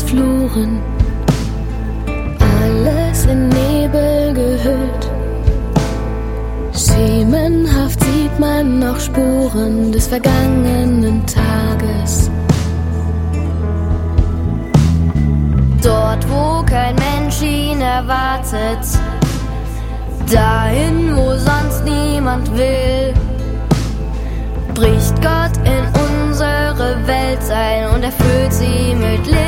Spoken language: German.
Fluren, alles in Nebel gehüllt. Schemenhaft sieht man noch Spuren des vergangenen Tages. Dort, wo kein Mensch ihn erwartet, dahin, wo sonst niemand will, bricht Gott in unsere Welt ein und erfüllt sie mit Licht.